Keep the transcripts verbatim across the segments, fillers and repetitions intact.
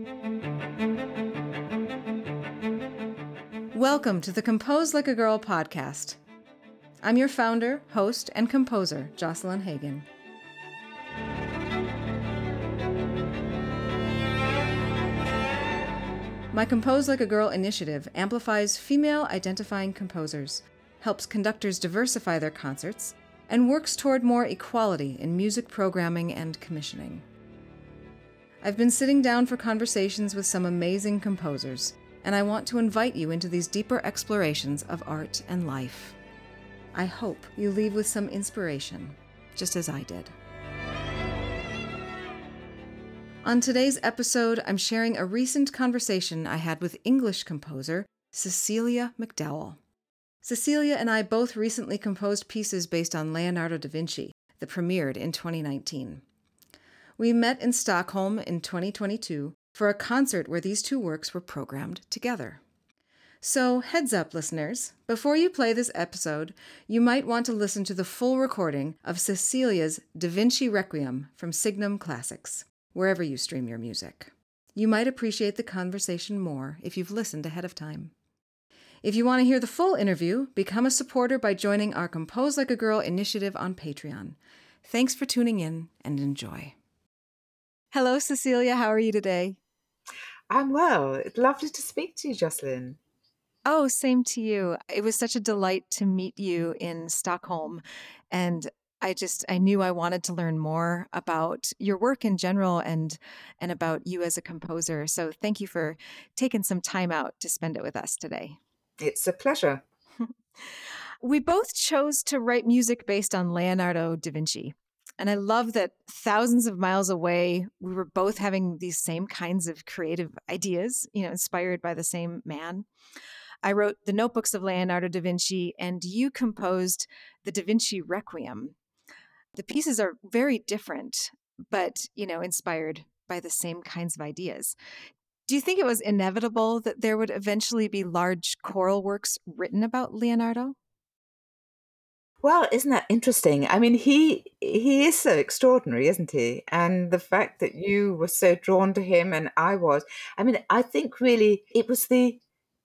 Welcome to the Compose Like a Girl podcast. I'm your founder, host, and composer, Jocelyn Hagan. My Compose Like a Girl initiative amplifies female-identifying composers, helps conductors diversify their concerts, and works toward more equality in music programming and commissioning. I've been sitting down for conversations with some amazing composers, and I want to invite you into these deeper explorations of art and life. I hope you leave with some inspiration, just as I did. On today's episode, I'm sharing a recent conversation I had with English composer Cecilia McDowell. Cecilia and I both recently composed pieces based on Leonardo da Vinci that premiered in twenty nineteen. We met in Stockholm in twenty twenty-two for a concert where these two works were programmed together. So, heads up, listeners, before you play this episode, you might want to listen to the full recording of Cecilia's Da Vinci Requiem from Signum Classics, wherever you stream your music. You might appreciate the conversation more if you've listened ahead of time. If you want to hear the full interview, become a supporter by joining our Compose Like a Girl initiative on Patreon. Thanks for tuning in and enjoy. Hello, Cecilia. How are you today? I'm well. It's lovely to speak to you, Jocelyn. Oh, same to you. It was such a delight to meet you in Stockholm. And I just, I knew I wanted to learn more about your work in general and, and about you as a composer. So thank you for taking some time out to spend it with us today. It's a pleasure. We both chose to write music based on Leonardo da Vinci. And I love that thousands of miles away, we were both having these same kinds of creative ideas, you know, inspired by the same man. I wrote The Notebooks of Leonardo da Vinci, and you composed the Da Vinci Requiem. The pieces are very different, but, you know, inspired by the same kinds of ideas. Do you think it was inevitable that there would eventually be large choral works written about Leonardo? Well, isn't that interesting? I mean, he he is so extraordinary, isn't he? And the fact that you were so drawn to him and I was, I mean, I think really it was the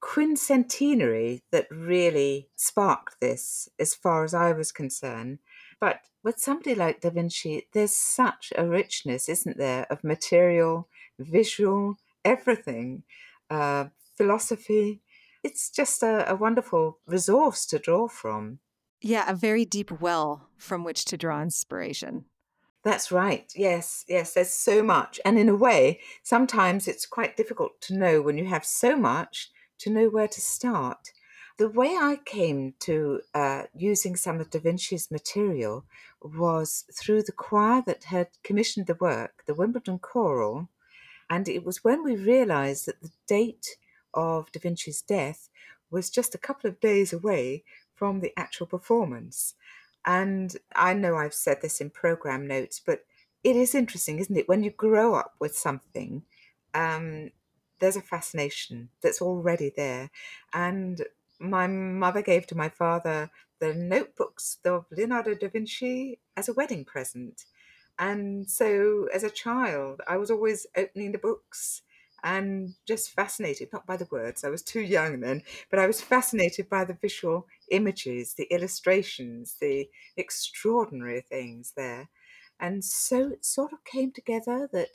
quincentenary that really sparked this, as far as I was concerned. But with somebody like Da Vinci, there's such a richness, isn't there, of material, visual, everything, uh, philosophy. It's just a, a wonderful resource to draw from. Yeah, a very deep well from which to draw inspiration. That's right. Yes, yes, there's so much. And in a way, sometimes it's quite difficult to know when you have so much to know where to start. The way I came to uh, using some of Da Vinci's material was through the choir that had commissioned the work, the Wimbledon Choral. And it was when we realized that the date of Da Vinci's death was just a couple of days away from the actual performance. And I know I've said this in program notes, but it is interesting, isn't it? When you grow up with something, um, there's a fascination that's already there. And my mother gave to my father the notebooks of Leonardo da Vinci as a wedding present. And so as a child, I was always opening the books and just fascinated, not by the words, I was too young then, but I was fascinated by the visual images, the illustrations, the extraordinary things there. And so it sort of came together that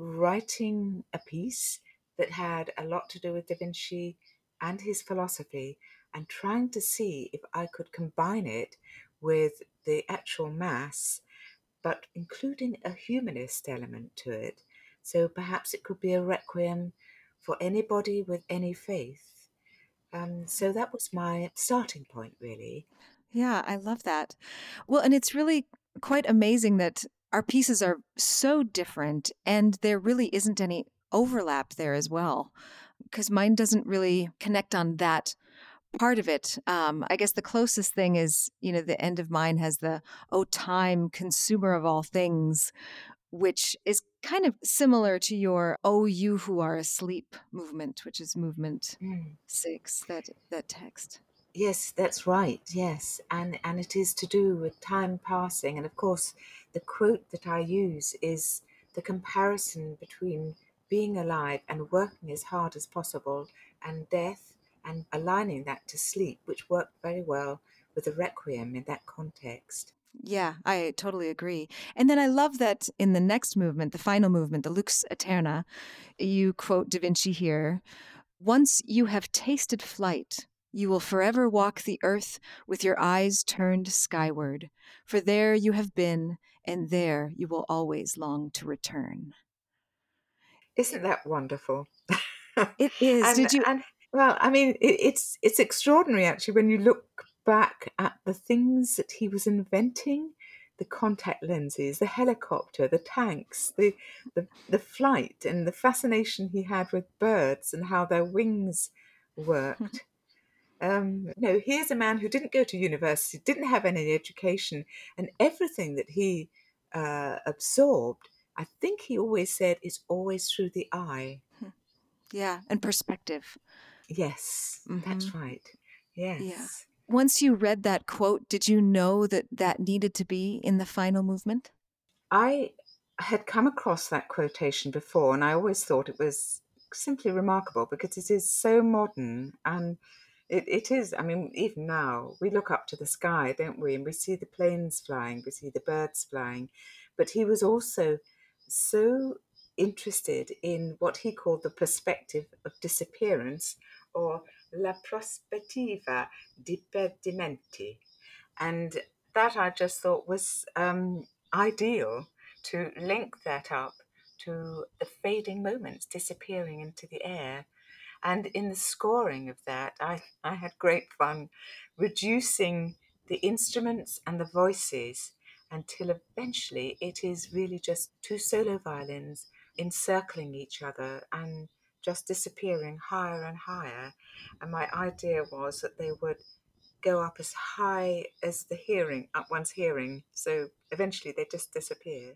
writing a piece that had a lot to do with Da Vinci and his philosophy and trying to see if I could combine it with the actual mass, but including a humanist element to it. So perhaps it could be a requiem for anybody with any faith. Um, so that was my starting point, really. Yeah, I love that. Well, and it's really quite amazing that our pieces are so different and there really isn't any overlap there as well, because mine doesn't really connect on that part of it. Um, I guess the closest thing is, you know, the end of mine has the, oh, time, consumer of all things, which is kind of similar to your, oh, you who are asleep movement, which is movement Mm. six, that, that text. Yes, that's right. Yes, and and it is to do with time passing, and of course, the quote that I use is the comparison between being alive and working as hard as possible, and death, and aligning that to sleep, which worked very well with the Requiem in that context. Yeah, I totally agree. And then I love that in the next movement, the final movement, the Lux Aeterna, you quote Da Vinci here: "Once you have tasted flight, you will forever walk the earth with your eyes turned skyward, for there you have been, and there you will always long to return." Isn't that wonderful? It is. and Did you? and well, I mean, it, it's it's extraordinary actually when you look back at the things that he was inventing, the contact lenses, the helicopter, the tanks, the the, the flight, and the fascination he had with birds and how their wings worked. Um, no, here's a man who didn't go to university, didn't have any education, and everything that he uh, absorbed, I think he always said, is always through the eye. Yeah, and perspective. Yes, Mm-hmm. that's right. Yeah. Yes. Once you read that quote, did you know that that needed to be in the final movement? I had come across that quotation before, and I always thought it was simply remarkable because it is so modern, and it, it is. I mean, even now, we look up to the sky, don't we? And we see the planes flying, we see the birds flying. But he was also so interested in what he called the perspective of disappearance, or la prospettiva di perdimenti. And that I just thought was um, ideal to link that up to the fading moments disappearing into the air. And in the scoring of that, I, I had great fun reducing the instruments and the voices until eventually it is really just two solo violins encircling each other and just disappearing higher and higher. And my idea was that they would go up as high as the hearing, up one's hearing. So eventually they just disappear.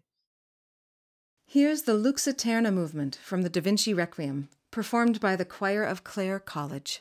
Here's the Lux Aeterna movement from the Da Vinci Requiem, performed by the choir of Clare College.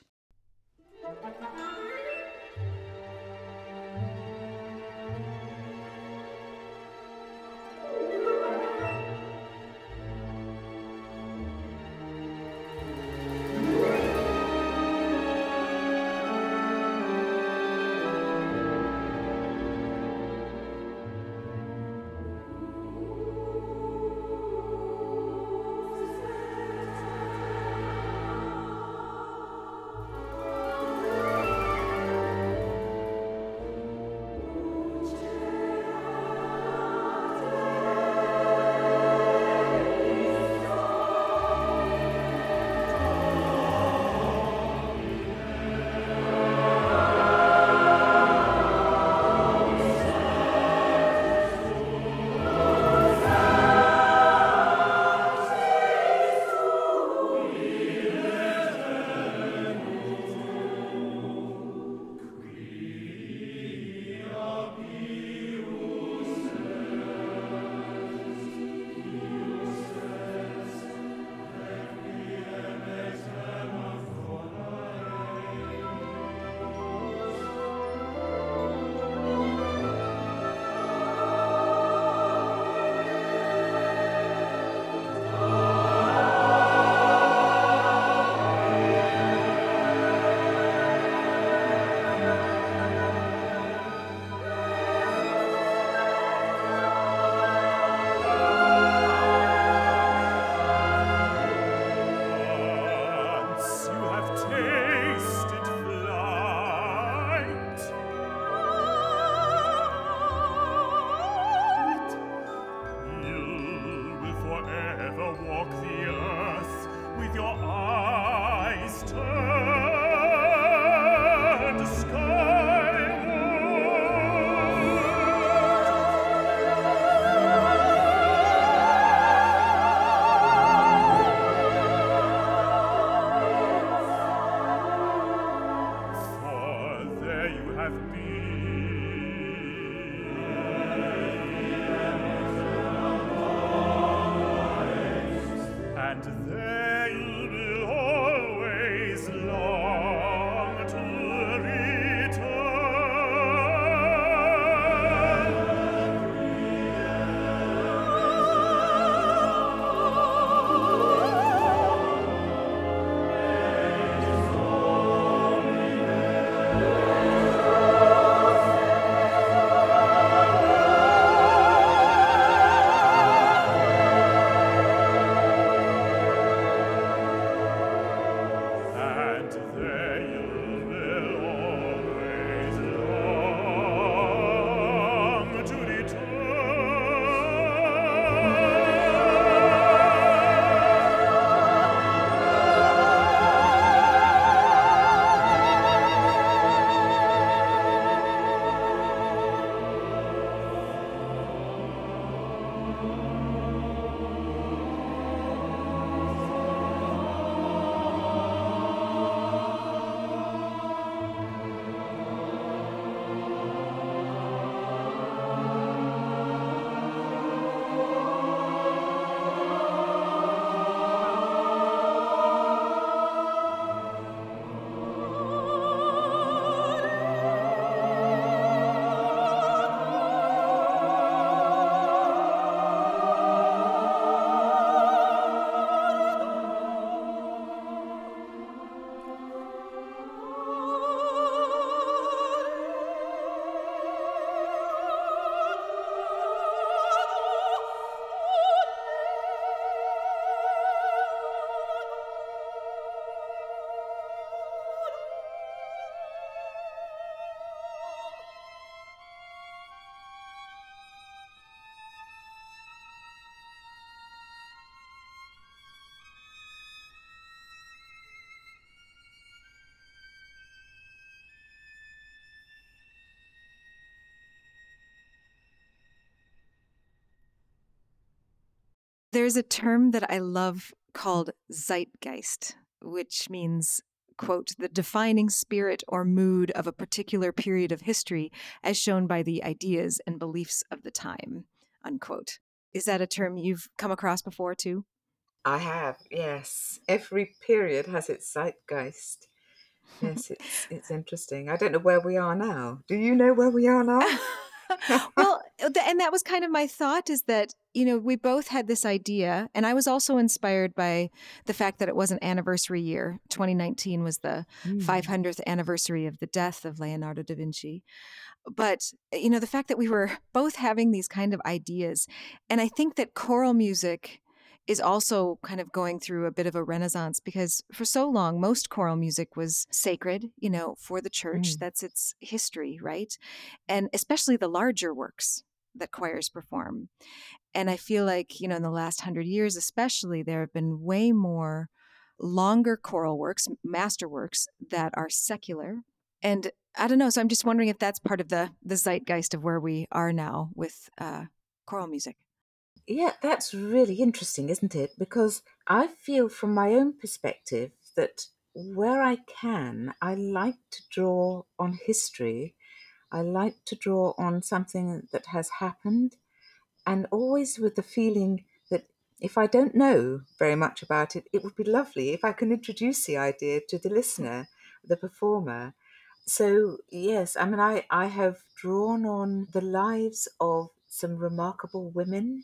There's a term that I love called zeitgeist, which means, quote, the defining spirit or mood of a particular period of history as shown by the ideas and beliefs of the time, unquote. Is that a term you've come across before too? I have, yes. Every period has its zeitgeist. Yes, it's it's interesting. I don't know where we are now. Do you know where we are now? Well, th- and that was kind of my thought is that, you know, we both had this idea. And I was also inspired by the fact that it was an anniversary year. twenty nineteen was the Mm, five hundredth anniversary of the death of Leonardo da Vinci. But, you know, the fact that we were both having these kind of ideas. And I think that choral music is also kind of going through a bit of a renaissance because for so long, most choral music was sacred, you know, for the church. mm. That's its history, right? And especially the larger works that choirs perform. And I feel like, you know, in the last hundred years, especially, there have been way more longer choral works, masterworks that are secular. And I don't know. So I'm just wondering if that's part of the the zeitgeist of where we are now with uh, choral music. Yeah, that's really interesting, isn't it? Because I feel from my own perspective that where I can, I like to draw on history. I like to draw on something that has happened, and always with the feeling that if I don't know very much about it, it would be lovely if I can introduce the idea to the listener, the performer. So, yes, I mean, I, I have drawn on the lives of some remarkable women,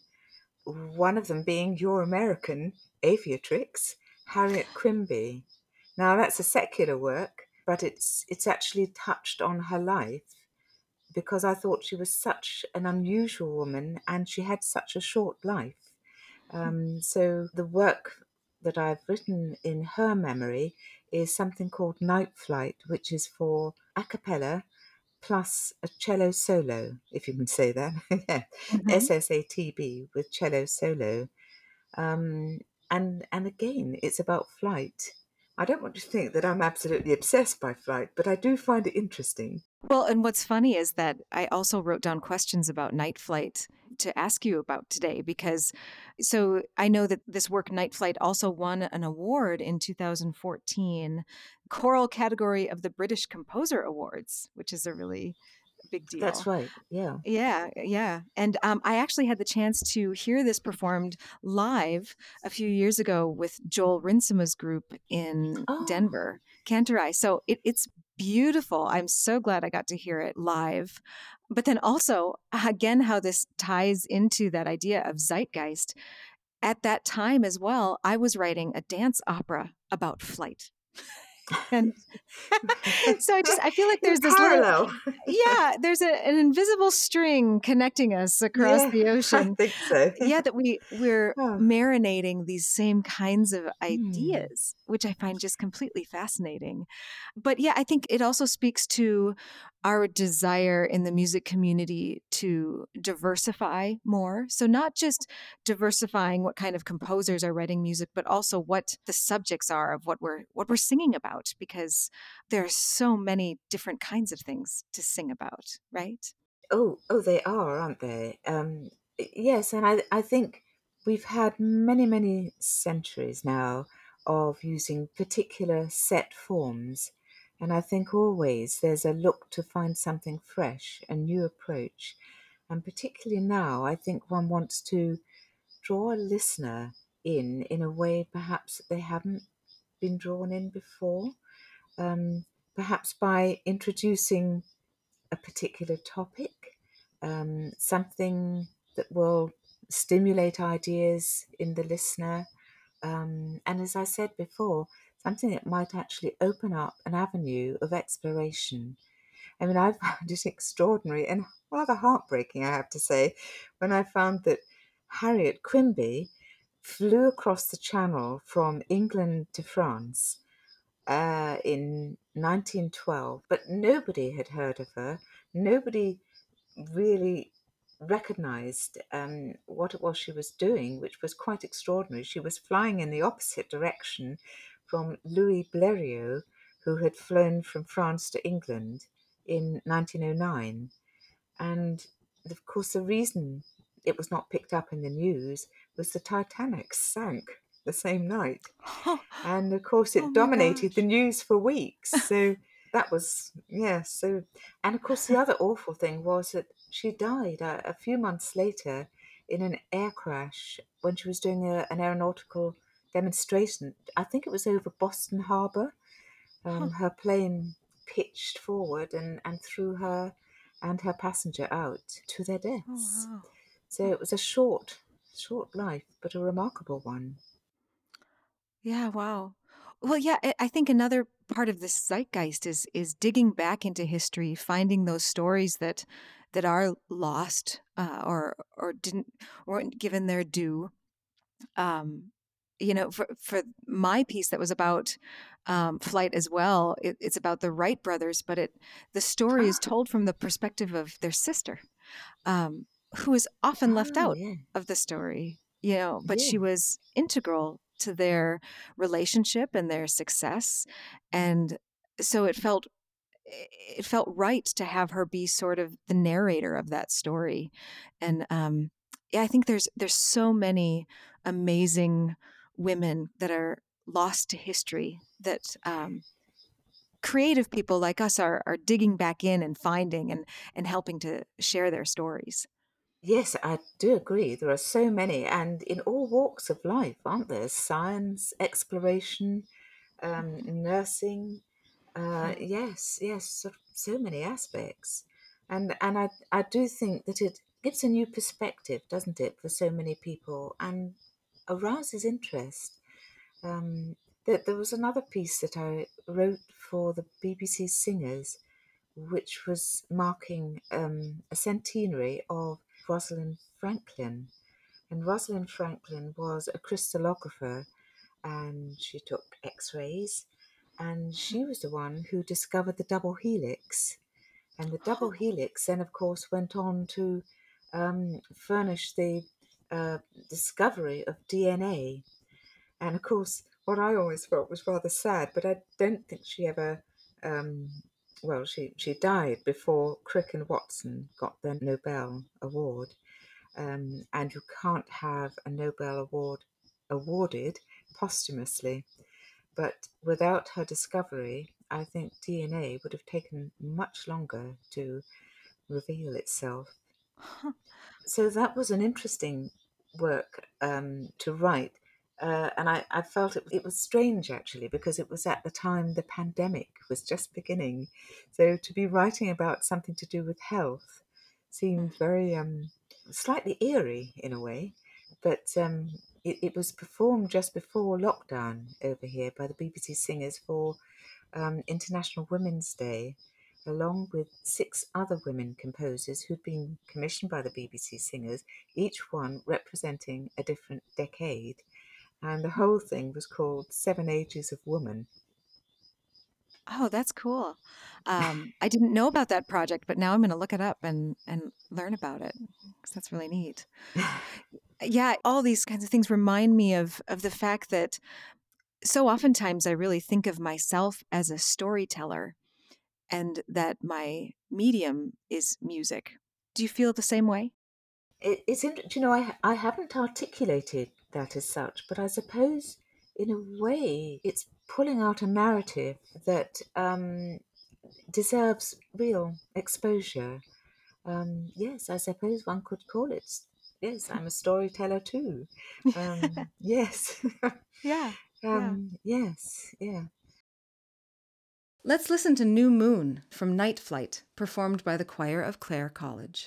one of them being your American aviatrix, Harriet Quimby. Now, that's a secular work, but it's it's actually touched on her life because I thought she was such an unusual woman and she had such a short life. Um, so the work that I've written in her memory is something called Night Flight, which is for a cappella plus a cello solo, if you can say that. Yeah, Hmm. S S A T B with cello solo. Um, and and again, it's about flight. I don't want to think that I'm absolutely obsessed by flight, but I do find it interesting. Well, and what's funny is that I also wrote down questions about Night Flight to ask you about today because so I know that this work Night Flight also won an award in two thousand fourteen choral category of the British Composer Awards, which is a really big That's deal. right. Yeah. Yeah, yeah. And um, I actually had the chance to hear this performed live a few years ago with Joel Rinsema's group in Oh, Denver, Cantorai. So it, it's beautiful. I'm so glad I got to hear it live. But then also, again, how this ties into that idea of zeitgeist. At that time as well, I was writing a dance opera about flight. And so I just, I feel like in there's this little, parallel. yeah, there's a, an invisible string connecting us across Yeah, the I ocean. think so. Yeah, that we we're Oh, marinating these same kinds of hmm. ideas, which I find just completely fascinating. But yeah, I think it also speaks to our desire in the music community to diversify more. So not just diversifying what kind of composers are writing music, but also what the subjects are of what we're what we're singing about because there are so many different kinds of things to sing about, right? Oh, oh, they are, aren't they? Um, yes, and I, I think we've had many, many centuries now of using particular set forms, and I think always there's a look to find something fresh, a new approach, and particularly now, I think one wants to draw a listener in in a way perhaps that they haven't been drawn in before, um, perhaps by introducing a particular topic, um, something that will stimulate ideas in the listener. Um, and as I said before, something that might actually open up an avenue of exploration. I mean, I found it extraordinary and rather heartbreaking, I have to say, when I found that Harriet Quimby flew across the channel from England to France uh, in nineteen twelve, but nobody had heard of her. Nobody really recognized um, what it was she was doing, which was quite extraordinary. She was flying in the opposite direction from Louis Blériot, who had flown from France to England in nineteen oh nine. And of course, the reason it was not picked up in the news was the Titanic sank the same night. Oh, And of course, oh it my dominated the gosh. news for weeks. So that was, yeah. So, and of course, the other awful thing was that she died a, a few months later in an air crash when she was doing a, an aeronautical demonstration. I think it was over Boston Harbor. Huh. Um, her plane pitched forward and, and threw her and her passenger out to their Oh, deaths. wow. So Huh. it was a short, short life, but a remarkable one. Yeah, wow. Well, yeah, I I think another part of this zeitgeist is is digging back into history, finding those stories that that are lost uh, or or didn't weren't given their due. Um, you know, for for my piece that was about um, flight as well, it, it's about the Wright brothers, but it the story is Ah, told from the perspective of their sister, um, who is often left oh, out yeah, of the story, you know, but yeah. she was integral to their relationship and their success. And so it felt it felt right to have her be sort of the narrator of that story. And um, yeah, I think there's there's so many amazing women that are lost to history that um, creative people like us are are digging back in and finding and and helping to share their stories. Yes, I do agree. There are so many, and in all walks of life, aren't there? Science, exploration, um, Mhm. nursing. Uh, yes, yes, so, so many aspects, and and I I do think that it gives a new perspective, doesn't it, for so many people, and arouses interest. Um, there, there was another piece that I wrote for the B B C Singers, which was marking um, a centenary of Rosalind Franklin. And Rosalind Franklin was a crystallographer and she took x rays. And she was the one who discovered the double helix. And the double Oh, helix then, of course, went on to um, furnish the uh, discovery of D N A. And of course, what I always felt was rather sad, but I don't think she ever, um, well, she, she died before Crick and Watson got their Nobel Award. Um, and you can't have a Nobel Award awarded posthumously. But without her discovery, I think D N A would have taken much longer to reveal itself. huh. So that was an interesting work um, to write. Uh, and I, I felt it, it was strange actually because it was at the time the pandemic was just beginning. So to be writing about something to do with health seemed very um, slightly eerie in a way. But um, it, it was performed just before lockdown over here by the B B C Singers for um, International Women's Day, along with six other women composers who'd been commissioned by the B B C Singers, each one representing a different decade. And the whole thing was called Seven Ages of Woman. Oh, that's cool. Um, I didn't know about that project, but now I'm going to look it up and and learn about it because that's really neat. Yeah, all these kinds of things remind me of of the fact that so oftentimes I really think of myself as a storyteller and that my medium is music. Do you feel the same way? It, it's interesting, you know, I, I haven't articulated that as such, but I suppose in a way it's pulling out a narrative that um, deserves real exposure. Um, yes, I suppose one could call it. Yes, I'm a storyteller too. Um, yes, Yeah. Yeah. um, yes, yeah. Let's listen to New Moon from Night Flight, performed by the choir of Clare College.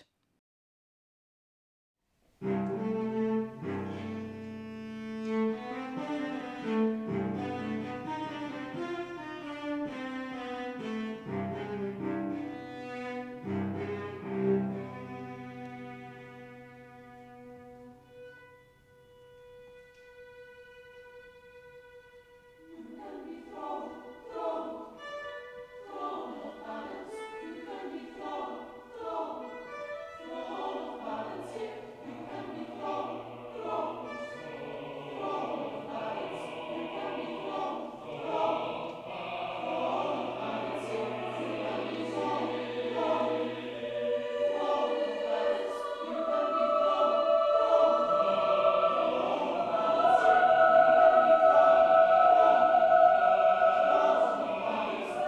Throne of balance, here. You can be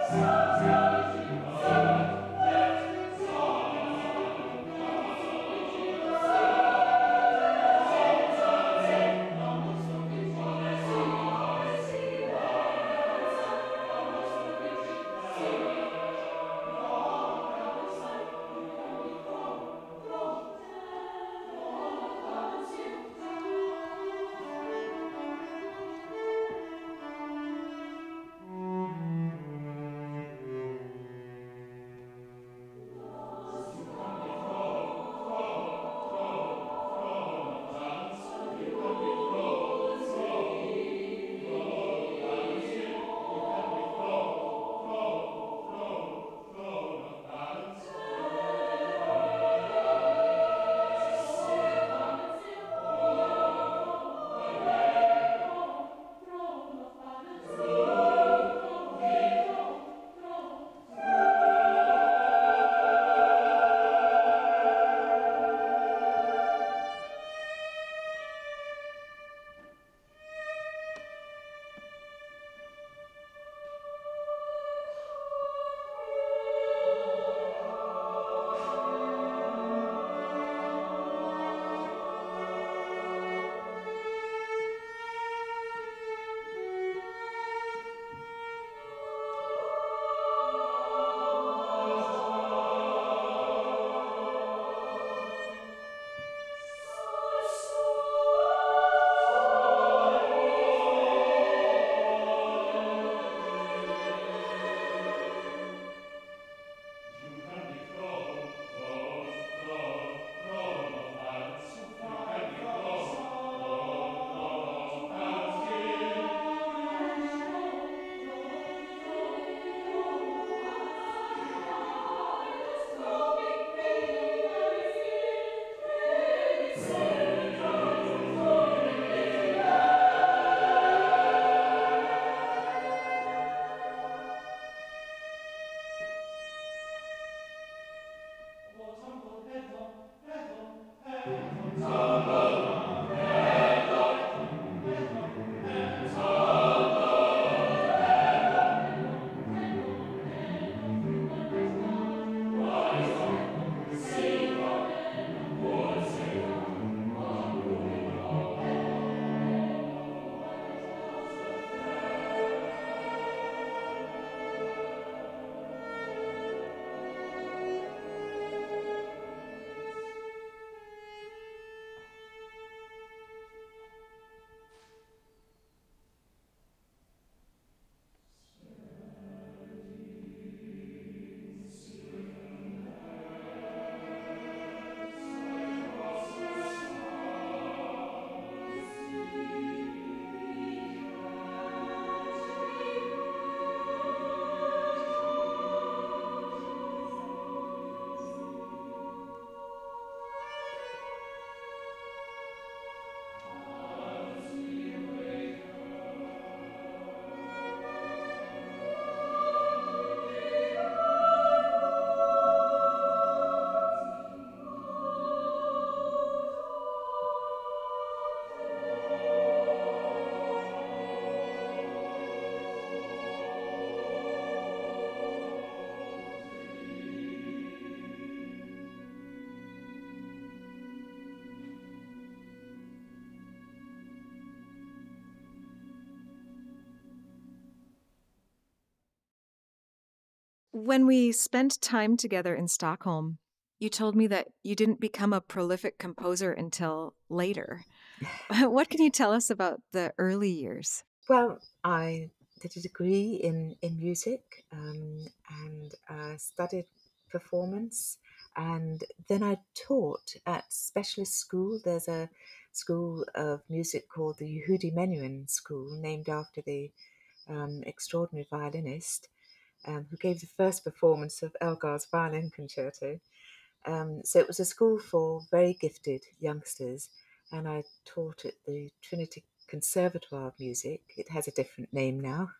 When we spent time together in Stockholm, you told me that you didn't become a prolific composer until later. What can you tell us about the early years? Well, I did a degree in, in music um, and uh, studied performance. And then I taught at specialist school. There's a school of music called the Yehudi Menuhin School, named after the um, extraordinary violinist um, who gave the first performance of Elgar's violin concerto. Um, so it was a school for very gifted youngsters, and I taught at the Trinity Conservatoire of Music. It has a different name now.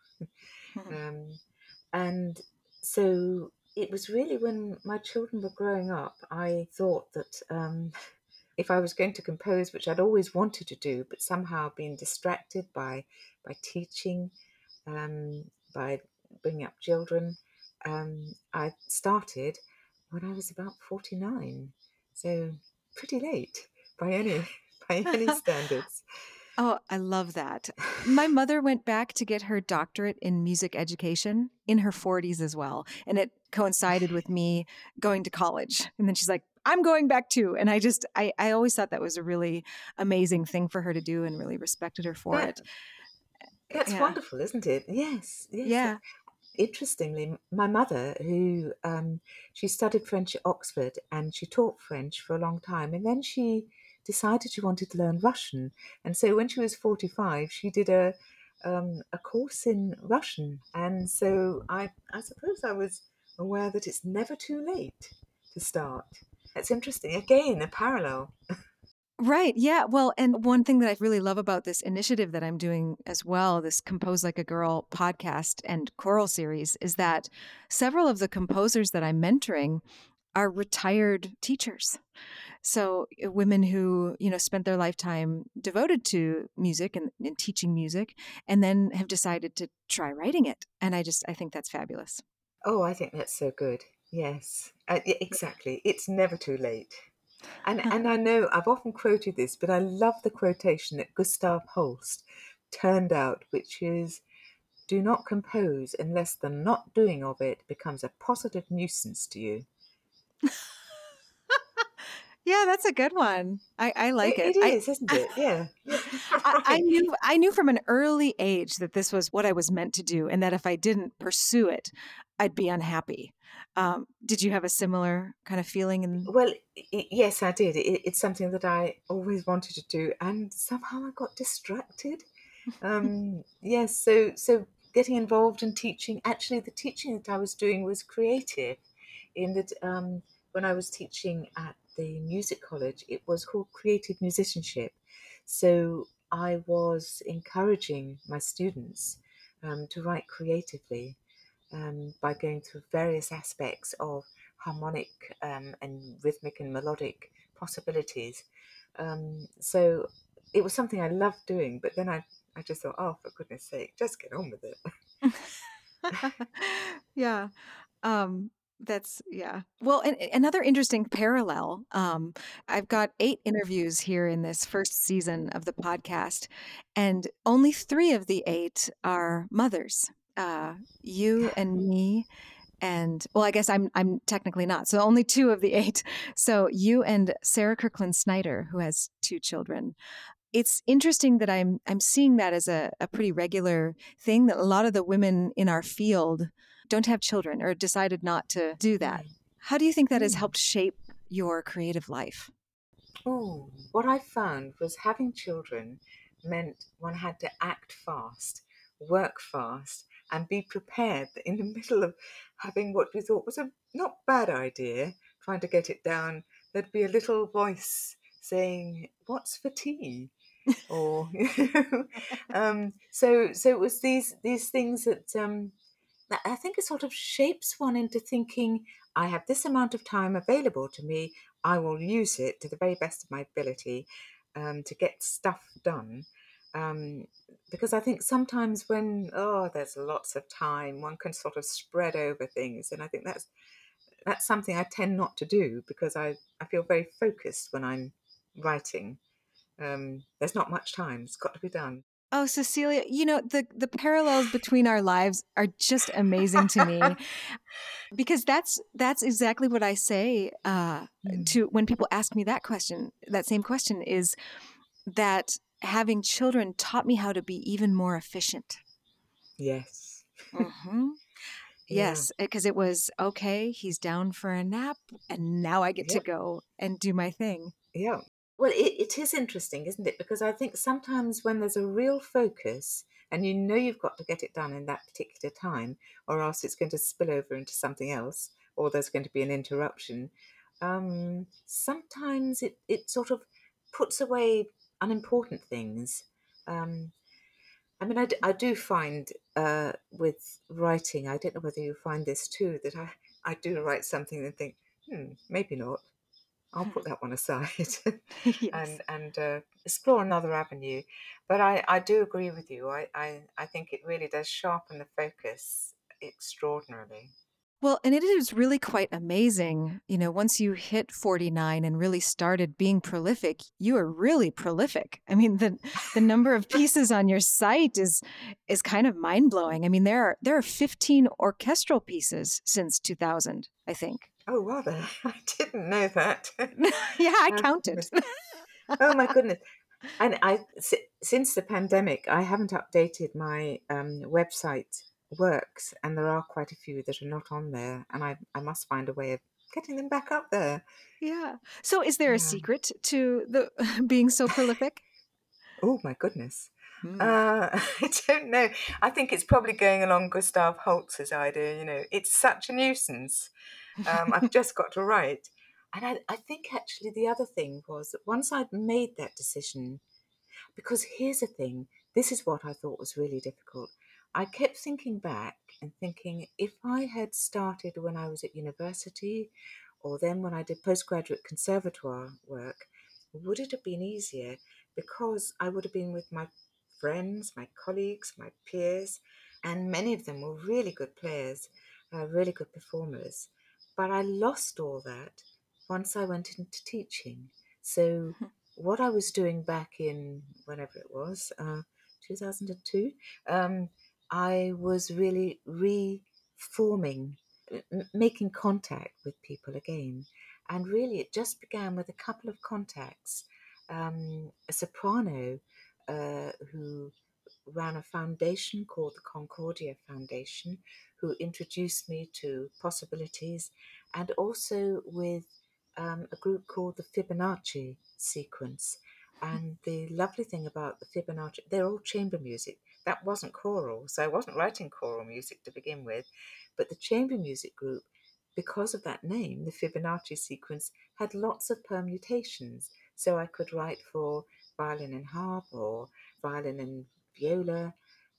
um, and so it was really when my children were growing up, I thought that um, if I was going to compose, which I'd always wanted to do, but somehow been distracted by by teaching, um, by bringing up children, um, I started when I was about forty-nine. So pretty late by any by any standards. Oh, I love that. My mother went back to get her doctorate in music education in her forties as well. And it coincided with me going to college. And then she's like, I'm going back too. And I just, I, I always thought that was a really amazing thing for her to do and really respected her for That it. that's Yeah. wonderful, isn't it? Yes, yes. Yeah. Interestingly, my mother, who um, she studied French at Oxford and she taught French for a long time, and then she decided she wanted to learn Russian, and so when she was forty-five, she did a um, a course in Russian, and so I I suppose I was aware that it's never too late to start. That's interesting. Again, a parallel. Right. Yeah. Well, and one thing that I really love about this initiative that I'm doing as well, this Compose Like a Girl podcast and choral series, is that several of the composers that I'm mentoring are retired teachers. So uh, women who, you know, spent their lifetime devoted to music and, and teaching music and then have decided to try writing it. And I just, I think that's fabulous. Oh, I think that's so good. Yes, uh, yeah, exactly. It's never too late. And and I know I've often quoted this, but I love the quotation that Gustav Holst turned out, which is, "Do not compose unless the not doing of it becomes a positive nuisance to you." Yeah, that's a good one. I, I like It, it. it I, is, isn't it? Yeah, yeah, I, I right. knew I knew from an early age that this was what I was meant to do, and that if I didn't pursue it, I'd be unhappy. Um, did you have a similar kind of feeling? And Well, y- yes, I did. It, it's something that I always wanted to do, and somehow I got distracted. Um, yes, so so getting involved in teaching. Actually, the teaching that I was doing was creative, in that um, when I was teaching at the music college, it was called creative musicianship. So I was encouraging my students um, to write creatively um, by going through various aspects of harmonic um, and rhythmic and melodic possibilities. Um, so it was something I loved doing, but then I, I just thought, oh, for goodness sake, just get on with it. yeah, um, that's yeah. Well, and, and another interesting parallel. Um, I've got eight interviews here in this first season of the podcast, and only three of the eight are mothers. Uh, you and me and well, I guess I'm I'm technically not. So only two of the eight. So you and Sarah Kirkland Snyder, who has two children. It's interesting that I'm I'm seeing that as a, a pretty regular thing that a lot of the women in our field don't have children or decided not to do that. Mm. How do you think that has Mm. helped shape your creative life? Oh, what I found was having children meant one had to act fast, work fast, and be prepared that in the middle of having what we thought was a not bad idea, trying to get it down, there'd be a little voice saying, "What's for tea?" Or you know, um, so so it was these these things that um, that I think it sort of shapes one into thinking, I have this amount of time available to me. I will use it to the very best of my ability um, to get stuff done. Um, because I think sometimes when oh there's lots of time, one can sort of spread over things, and I think that's that's something I tend not to do because I, I feel very focused when I'm writing. Um, there's not much time; it's got to be done. Oh, Cecilia, you know, the the parallels between our lives are just amazing to me. Because that's that's exactly what I say uh, Mm. to when people ask me that question. That same question is that having children taught me how to be even more efficient. Yes. hmm Yeah. Yes, because it was okay. He's down for a nap, and now I get to Yep. go and do my thing. Yeah. Well, it, it is interesting, isn't it? Because I think sometimes when there's a real focus and you know you've got to get it done in that particular time, or else it's going to spill over into something else, or there's going to be an interruption, um, sometimes it, it sort of puts away unimportant things. Um, I mean, I, d- I do find uh, with writing, I don't know whether you find this too, that I, I do write something and think, hmm, maybe not. I'll put that one aside yes. and and uh, explore another avenue. But I, I do agree with you. I, I, I think it really does sharpen the focus extraordinarily. Well, and it is really quite amazing. You know, once you hit forty-nine and really started being prolific, you are really prolific. I mean, the the number of pieces on your site is is kind of mind-blowing. I mean, there are there are fifteen orchestral pieces since two thousand, I think. Oh, rather. I didn't know that. Yeah, I Oh, counted. goodness. Oh, my goodness. And I, si- since the pandemic, I haven't updated my um, website works, and there are quite a few that are not on there, and I, I must find a way of getting them back up there. Yeah. So is there a Yeah. secret to the being so prolific? Oh, my goodness. Hmm. Uh, I don't know. I think it's probably going along Gustav Holst's idea. You know, it's such a nuisance. Um, I've just got to write. And I, I think actually the other thing was that once I'd made that decision, because here's the thing, this is what I thought was really difficult. I kept thinking back and thinking if I had started when I was at university or then when I did postgraduate conservatoire work, would it have been easier? Because I would have been with my friends, my colleagues, my peers, and many of them were really good players, uh, really good performers. But I lost all that once I went into teaching. So what I was doing back in whenever it was, uh, two thousand two, um, I was really reforming, m- making contact with people again. And really, it just began with a couple of contacts. Um, a soprano uh, who ran a foundation called the Concordia Foundation, who introduced me to possibilities, and also with um, a group called the Fibonacci Sequence. And the lovely thing about the Fibonacci, they're all chamber music. That wasn't choral, so I wasn't writing choral music to begin with. But the chamber music group, because of that name, the Fibonacci Sequence, had lots of permutations. So I could write for violin and harp, or violin and viola,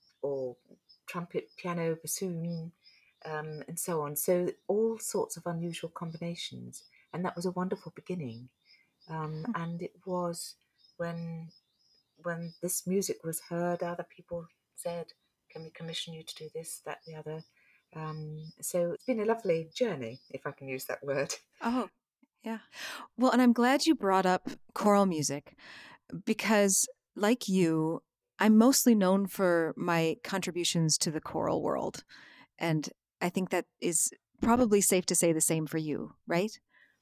or trumpet, piano, bassoon, um, and so on. So all sorts of unusual combinations. And that was a wonderful beginning. Um, and it was when when this music was heard, other people said, "Can we commission you to do this, that, the other?" Um, so it's been a lovely journey, if I can use that word. Oh, yeah. Well, and I'm glad you brought up choral music because, like you, I'm mostly known for my contributions to the choral world. And I think that is probably safe to say the same for you, right?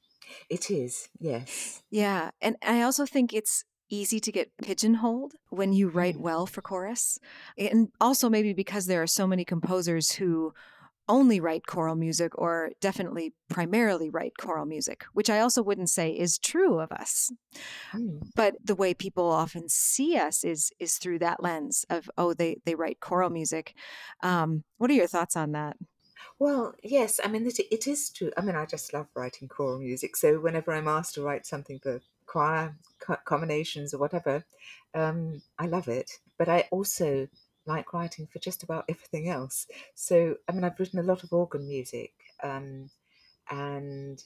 It is, yes. Yeah. And I also think it's easy to get pigeonholed when you write Mm. well for chorus. And also, maybe because there are so many composers who only write choral music or definitely primarily write choral music, which I also wouldn't say is true of us. Mm. But the way people often see us is is through that lens of, oh, they they write choral music. Um, what are your thoughts on that? Well, yes, I mean, it, it is true. I mean, I just love writing choral music. So whenever I'm asked to write something for choir co- combinations or whatever, um, I love it. But I also like writing for just about everything else. So, I mean, I've written a lot of organ music, um, and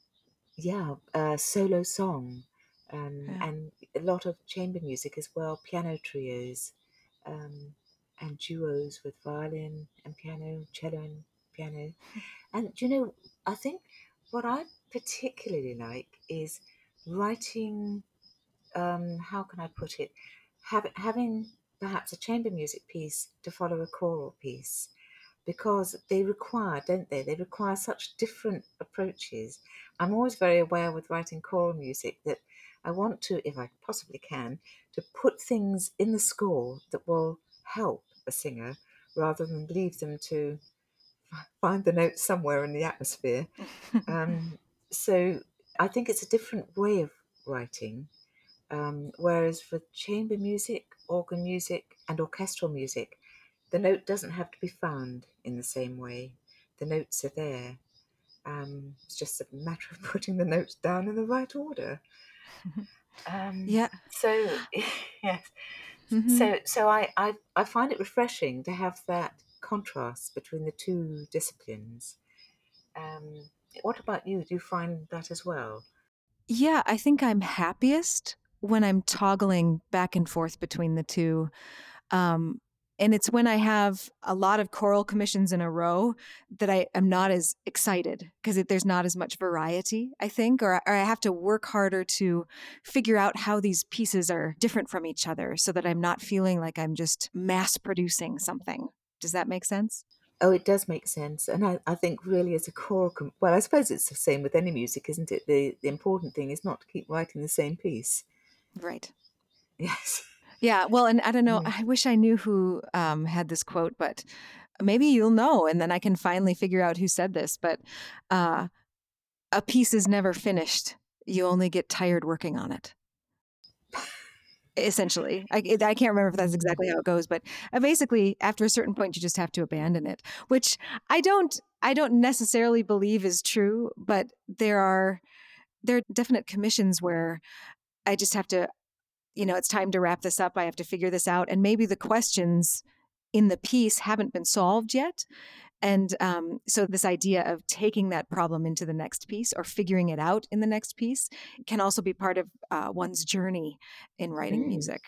yeah, uh, solo song, um, Yeah. and a lot of chamber music as well, piano trios, um, and duos with violin and piano, cello and piano. And do you know, I think what I particularly like is writing, um, how can I put it? Have, having perhaps a chamber music piece to follow a choral piece, because they require, don't they? They require such different approaches. I'm always very aware with writing choral music that I want to, if I possibly can, to put things in the score that will help a singer rather than leave them to find the notes somewhere in the atmosphere. Um, so I think it's a different way of writing. Um, whereas for chamber music, organ music, and orchestral music, the note doesn't have to be found in the same way. The notes are there. Um, it's just a matter of putting the notes down in the right order. Um, Yeah. so yes, Hmm. so so I, I I find it refreshing to have that contrast between the two disciplines. Um, what about you? Do you find that as well? Yeah, I think I'm happiest when I'm toggling back and forth between the two. Um, And it's when I have a lot of choral commissions in a row that I am not as excited because there's not as much variety, I think, or, or I have to work harder to figure out how these pieces are different from each other so that I'm not feeling like I'm just mass producing something. Does that make sense? Oh, it does make sense. And I, I think really as a choral, com- well, I suppose it's the same with any music, isn't it? The, the important thing is not to keep writing the same piece. Right. Yes. Yeah. Well, and I don't know, Mm. I wish I knew who um, had this quote, but maybe you'll know, and then I can finally figure out who said this. But uh, a piece is never finished. You only get tired working on it. Essentially, I, I can't remember if that's exactly how it goes, but uh, basically, after a certain point, you just have to abandon it. Which I don't, I don't necessarily believe is true, but there are there are definite commissions where I just have to, you know, it's time to wrap this up. I have to figure this out, and maybe the questions in the piece haven't been solved yet. And um, so this idea of taking that problem into the next piece or figuring it out in the next piece can also be part of uh, one's journey in writing Mm. music.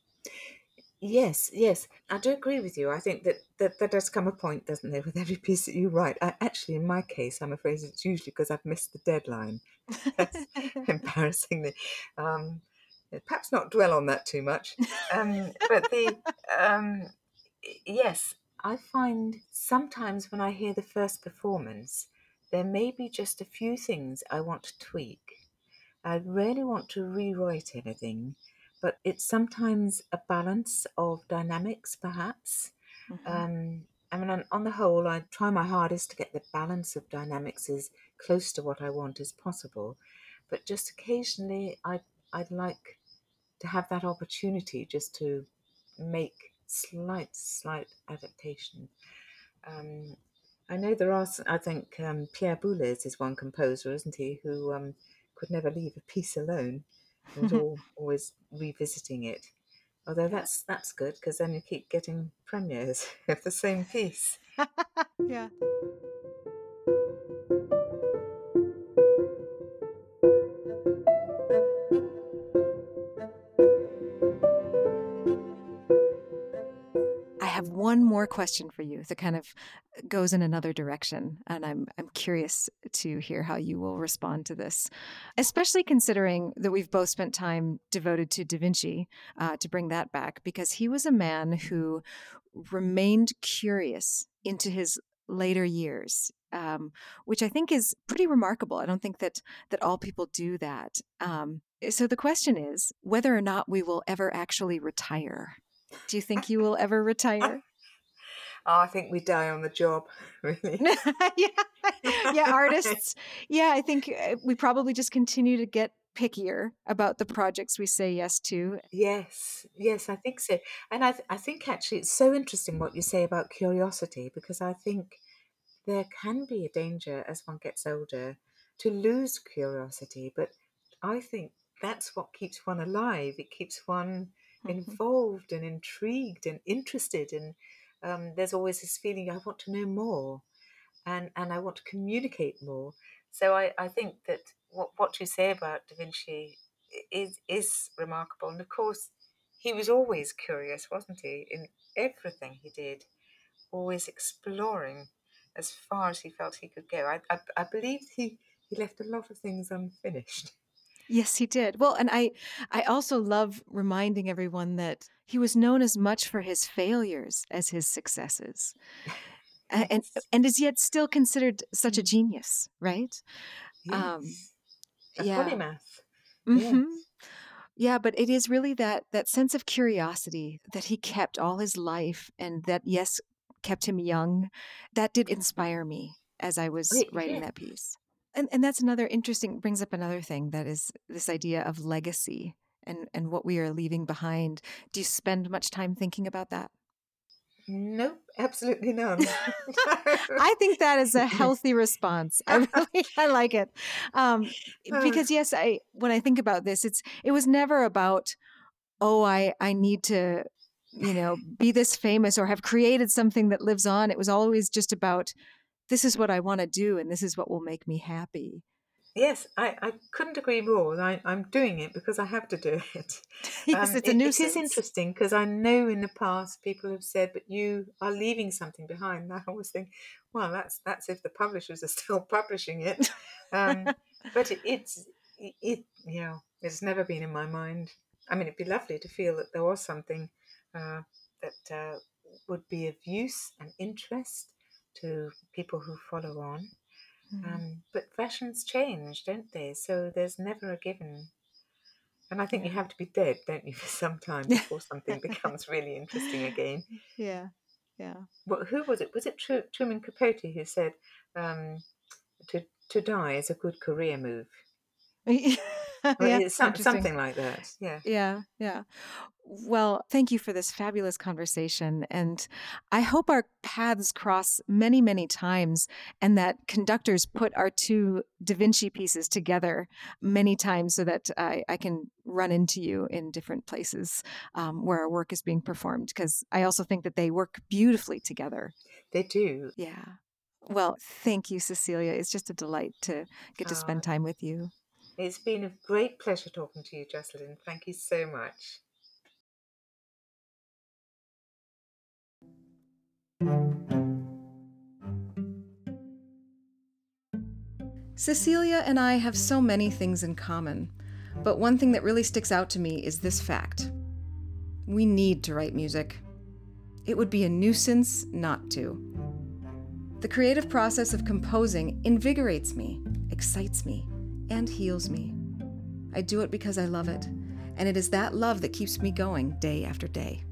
Yes, yes, I do agree with you. I think that, that there does come a point, doesn't there, with every piece that you write. I, actually, in my case, I'm afraid it's usually because I've missed the deadline. That's embarrassingly. Um, perhaps not dwell on that too much. Um, but the um, yes, I find sometimes when I hear the first performance, there may be just a few things I want to tweak. I really want to rewrite anything, but it's sometimes a balance of dynamics, perhaps. Mm-hmm. Um, I mean, on, on the whole, I try my hardest to get the balance of dynamics as close to what I want as possible, but just occasionally, I'd I'd like to have that opportunity just to make slight, slight adaptation. Um, I know there are, s- I think um, Pierre Boulez is one composer, isn't he, who um, could never leave a piece alone and was all, always revisiting it. Although Yeah. that's that's good because then you keep getting premieres of the same piece. Yeah. I have one more question for you that kind of goes in another direction, and I'm I'm curious to hear how you will respond to this, especially considering that we've both spent time devoted to Da Vinci, uh, to bring that back, because he was a man who remained curious into his later years, um, which I think is pretty remarkable. I don't think that that all people do that. Um, so the question is whether or not we will ever actually retire. Do you think you will ever retire? Oh, I think we die on the job, really. yeah, yeah, artists. Yeah, I think uh, we probably just continue to get pickier about the projects we say yes to. Yes, yes, I think so. And I, th- I think actually it's so interesting what you say about curiosity because I think there can be a danger as one gets older to lose curiosity, but I think that's what keeps one alive. It keeps one Mhm. involved and intrigued and interested, and um, there's always this feeling I want to know more, and and I want to communicate more. So I, I think that what what you say about Da Vinci is is remarkable, and of course he was always curious, wasn't he, in everything he did, always exploring as far as he felt he could go. I, I, I believe he, he left a lot of things unfinished. Yes, he did. Well, and I I also love reminding everyone that he was known as much for his failures as his successes. A- And Yes. and is yet still considered such a Mm. genius, right? Um Yes. A yeah. polymath. Yes. Mhm. Yeah, but it is really that that sense of curiosity that he kept all his life and that yes kept him young. That did inspire me as I was Oh, writing yeah. that piece. And and that's another interesting brings up another thing that is this idea of legacy and and what we are leaving behind. Do you spend much time thinking about that? Nope, absolutely none. I think that is a healthy response. I really I like it. Um, Oh, because yes, I when I think about this, it's it was never about oh, I, I need to, you know, be this famous or have created something that lives on. It was always just about, this is what I want to do and this is what will make me happy. Yes, I, I couldn't agree more. I, I'm doing it because I have to do it. Yes, Um, it's a it, it is nuisance. interesting because I know in the past people have said, "But you are leaving something behind." And I always think, well, that's that's if the publishers are still publishing it. Um, but it, it's it, it, you know, it's never been in my mind. I mean, it'd be lovely to feel that there was something uh, that uh, would be of use and interest to people who follow on. Mhm. Um, but fashions change, don't they? So there's never a given. And I think you Yeah. have to be dead, don't you, for some time before something becomes really interesting again. Yeah. Yeah. Well, who was it? Was it Tru- Truman Capote who said um, to to die is a good career move? Well, Yeah. it's some, Interesting. something like that. Yeah, Yeah. Yeah. Well, thank you for this fabulous conversation. And I hope our paths cross many, many times and that conductors put our two Da Vinci pieces together many times so that I, I can run into you in different places um, where our work is being performed, because I also think that they work beautifully together. they do. Yeah. Well, thank you, Cecilia. It's just a delight to get to Uh, spend time with you. it's been a great pleasure talking to you, Jocelyn. Thank you so much. Cecilia and I have so many things in common, but one thing that really sticks out to me is this fact. We need to write music. It would be a nuisance not to. The creative process of composing invigorates me, excites me, and heals me. I do it because I love it, and it is that love that keeps me going day after day.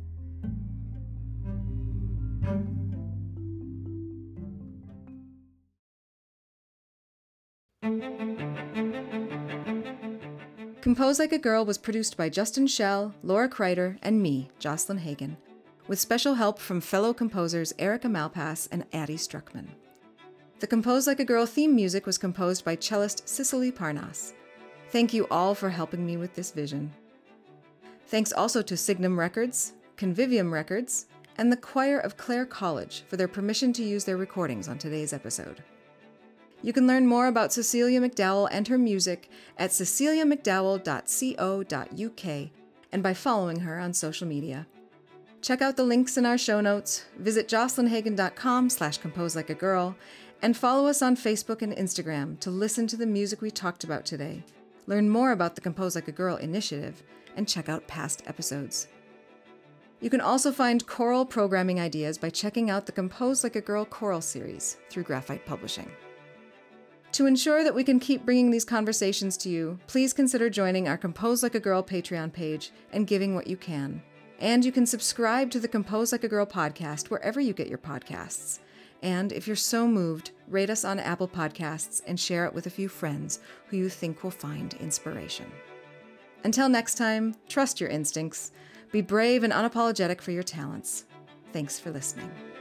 Compose Like a Girl was produced by Justin Schell, Laura Kreider, and me, Jocelyn Hagan, with special help from fellow composers Erica Malpass and Addie Struckman. The Compose Like a Girl theme music was composed by cellist Cicely Parnas. Thank you all for helping me with this vision. Thanks also to Signum Records, Convivium Records, and the Choir of Clare College for their permission to use their recordings on today's episode. You can learn more about Cecilia McDowell and her music at cecilia mcdowell dot co dot u k and by following her on social media. Check out the links in our show notes, visit jocelyn hagan dot com slash compose like a girl, and follow us on Facebook and Instagram to listen to the music we talked about today, learn more about the Compose Like a Girl initiative, and check out past episodes. You can also find choral programming ideas by checking out the Compose Like a Girl choral series through Graphite Publishing. To ensure that we can keep bringing these conversations to you, please consider joining our Compose Like a Girl Patreon page and giving what you can. And you can subscribe to the Compose Like a Girl podcast wherever you get your podcasts. And if you're so moved, rate us on Apple Podcasts and share it with a few friends who you think will find inspiration. Until next time, trust your instincts. Be brave and unapologetic for your talents. Thanks for listening.